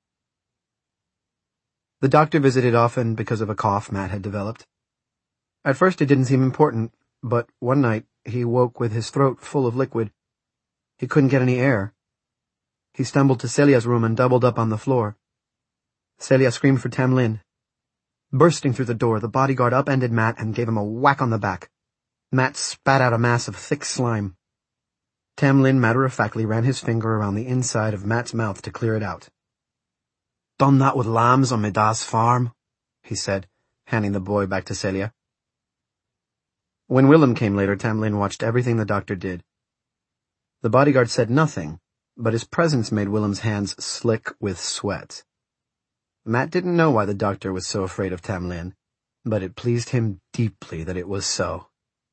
The doctor visited often because of a cough Matt had developed. At first it didn't seem important, but one night he woke with his throat full of liquid. He couldn't get any air. He stumbled to Celia's room and doubled up on the floor. Celia screamed for Tam Lin. Bursting through the door, the bodyguard upended Matt and gave him a whack on the back. Matt spat out a mass of thick slime. Tam Lin matter-of-factly ran his finger around the inside of Matt's mouth to clear it out. "Done that with lambs on my dad's farm," he said, handing the boy back to Celia. When Willem came later, Tam Lin watched everything the doctor did. The bodyguard said nothing, but his presence made Willem's hands slick with sweat. Matt didn't know why the doctor was so afraid of Tam Lin, but it pleased him deeply that it was so.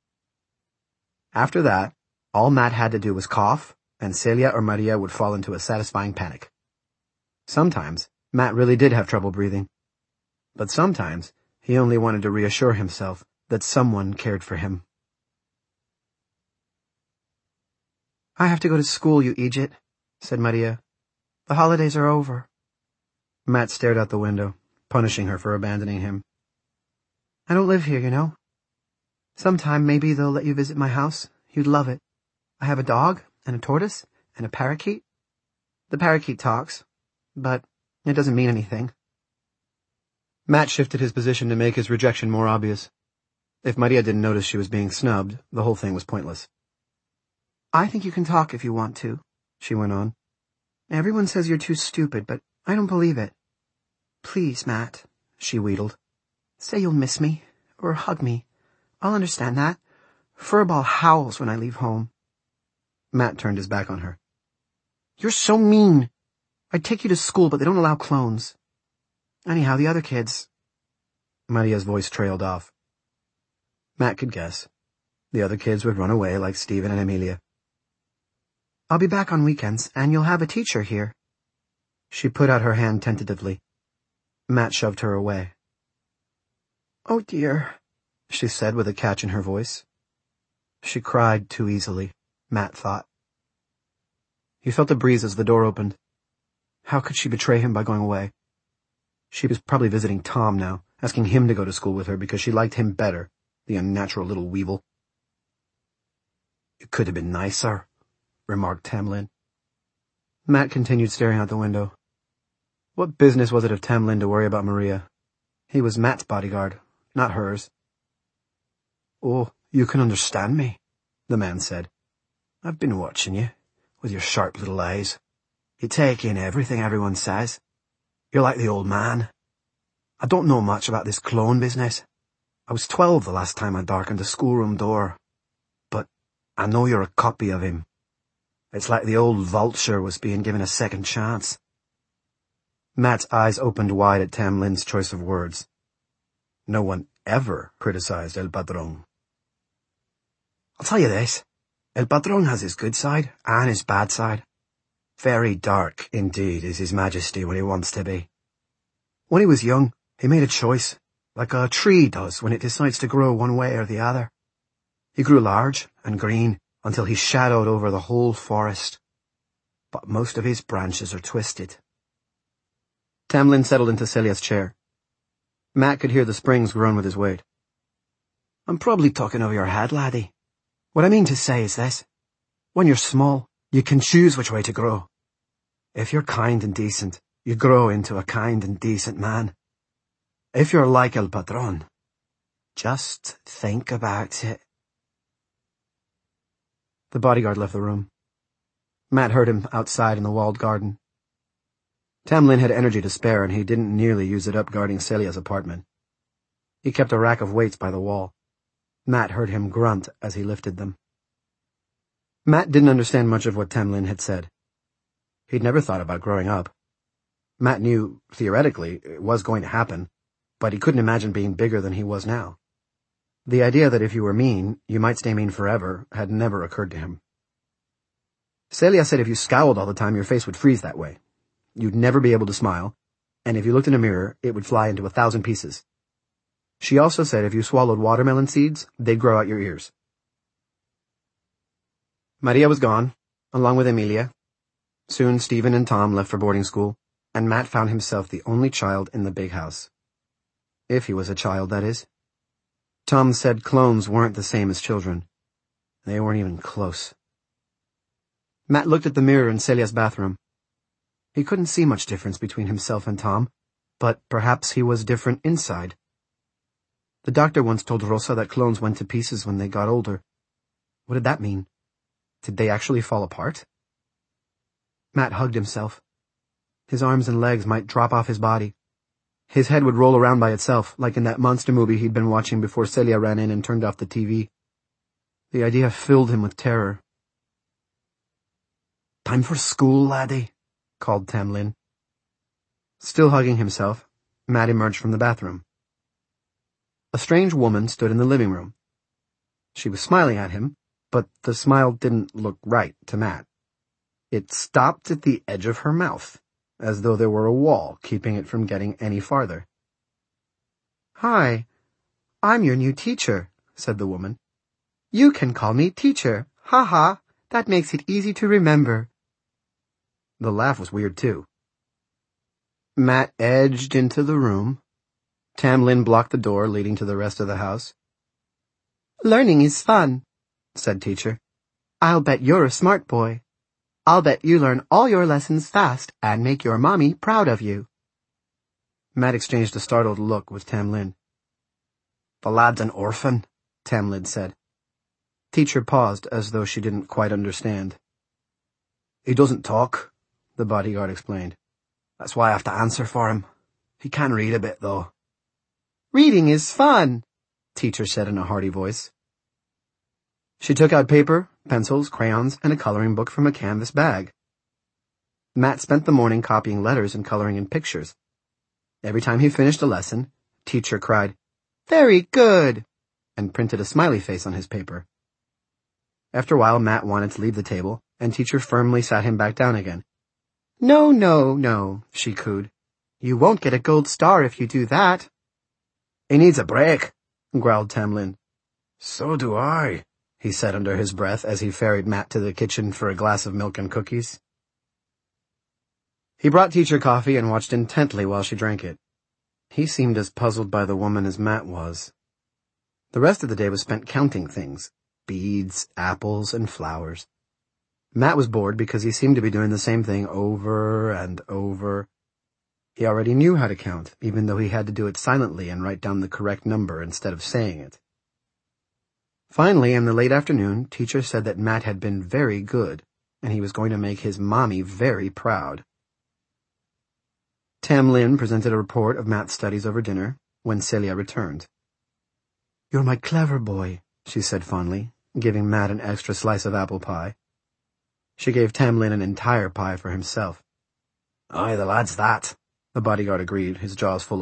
After that, all Matt had to do was cough, and Celia or Maria would fall into a satisfying panic. Sometimes, Matt really did have trouble breathing. But sometimes, he only wanted to reassure himself that someone cared for him. "I have to go to school, you idiot," said Maria. "The holidays are over." Matt stared out the window, punishing her for abandoning him. "I don't live here, you know. Sometime maybe they'll let you visit my house. You'd love it. I have a dog, and a tortoise, and a parakeet. The parakeet talks, but it doesn't mean anything." Matt shifted his position to make his rejection more obvious. If Maria didn't notice she was being snubbed, the whole thing was pointless. "I think you can talk if you want to," she went on. "Everyone says you're too stupid, but I don't believe it. Please, Matt," she wheedled. "Say you'll miss me, or hug me. I'll understand that. Furball howls when I leave home." Matt turned his back on her. "You're so mean. I'd take you to school, but they don't allow clones. Anyhow, the other kids—" Maria's voice trailed off. Matt could guess. The other kids would run away like Stephen and Amelia. "I'll be back on weekends, and you'll have a teacher here." She put out her hand tentatively. Matt shoved her away. "Oh dear," she said with a catch in her voice. She cried too easily, Matt thought. He felt a breeze as the door opened. How could she betray him by going away? She was probably visiting Tom now, asking him to go to school with her because she liked him better, the unnatural little weevil. "It could have been nicer," remarked Tam Lin. Matt continued staring out the window. What business was it of Tam Lin to worry about Maria? He was Matt's bodyguard, not hers. "Oh, you can understand me," the man said. "I've been watching you, with your sharp little eyes. You take in everything everyone says. You're like the old man. I don't know much about this clone business. I was twelve the last time I darkened the schoolroom door. But I know you're a copy of him. It's like the old vulture was being given a second chance. Matt's eyes opened wide at Tam Lin's choice of words. No one ever criticized El Padrón. I'll tell you this. El Padrón has his good side and his bad side. Very dark, indeed, is His Majesty when he wants to be. When he was young, he made a choice, like a tree does when it decides to grow one way or the other. He grew large and green until he shadowed over the whole forest. But most of his branches are twisted. Tam Lin settled into Celia's chair. Matt could hear the springs groan with his weight. I'm probably talking over your head, laddie. What I mean to say is this. When you're small, you can choose which way to grow. If you're kind and decent, you grow into a kind and decent man. If you're like El Padrón, just think about it. The bodyguard left the room. Matt heard him outside in the walled garden. Tam Lin had energy to spare, and he didn't nearly use it up guarding Celia's apartment. He kept a rack of weights by the wall. Matt heard him grunt as he lifted them. Matt didn't understand much of what Tam Lin had said. He'd never thought about growing up. Matt knew, theoretically, it was going to happen, but he couldn't imagine being bigger than he was now. The idea that if you were mean, you might stay mean forever had never occurred to him. Celia said if you scowled all the time, your face would freeze that way. You'd never be able to smile, and if you looked in a mirror, it would fly into a thousand pieces. She also said if you swallowed watermelon seeds, they'd grow out your ears. Maria was gone, along with Emilia. Soon Stephen and Tom left for boarding school, and Matt found himself the only child in the big house. If he was a child, that is. Tom said clones weren't the same as children. They weren't even close. Matt looked at the mirror in Celia's bathroom. He couldn't see much difference between himself and Tom, but perhaps he was different inside. The doctor once told Rosa that clones went to pieces when they got older. What did that mean? Did they actually fall apart? Matt hugged himself. His arms and legs might drop off his body. His head would roll around by itself, like in that monster movie he'd been watching before Celia ran in and turned off the T V. The idea filled him with terror. Time for school, laddie, called Tam Lin. Still hugging himself, Matt emerged from the bathroom. A strange woman stood in the living room. She was smiling at him, but the smile didn't look right to Matt. It stopped at the edge of her mouth, as though there were a wall keeping it from getting any farther. Hi, I'm your new teacher, said the woman. You can call me teacher. Ha ha, that makes it easy to remember. The laugh was weird too. Matt edged into the room. Tam Lin blocked the door leading to the rest of the house. Learning is fun, said teacher. I'll bet you're a smart boy. I'll bet you learn all your lessons fast and make your mommy proud of you. Matt exchanged a startled look with Tam Lin. The lad's an orphan, Tam Lin said. Teacher paused as though she didn't quite understand. He doesn't talk, the bodyguard explained. That's why I have to answer for him. He can read a bit, though. Reading is fun, teacher said in a hearty voice. She took out paper, pencils, crayons, and a coloring book from a canvas bag. Matt spent the morning copying letters and coloring in pictures. Every time he finished a lesson, teacher cried, "Very good," and printed a smiley face on his paper. After a while, Matt wanted to leave the table, and teacher firmly sat him back down again. No, no, no, she cooed. You won't get a gold star if you do that. He needs a break, growled Tam Lin. So do I, he said under his breath as he ferried Matt to the kitchen for a glass of milk and cookies. He brought teacher coffee and watched intently while she drank it. He seemed as puzzled by the woman as Matt was. The rest of the day was spent counting things, beads, apples, and flowers. Matt was bored because he seemed to be doing the same thing over and over. He already knew how to count, even though he had to do it silently and write down the correct number instead of saying it. Finally, in the late afternoon, teacher said that Matt had been very good, and he was going to make his mommy very proud. Tam Lin presented a report of Matt's studies over dinner when Celia returned. You're my clever boy, she said fondly, giving Matt an extra slice of apple pie. She gave Tamlin an entire pie for himself. Aye, the lad's that, the bodyguard agreed, his jaws full of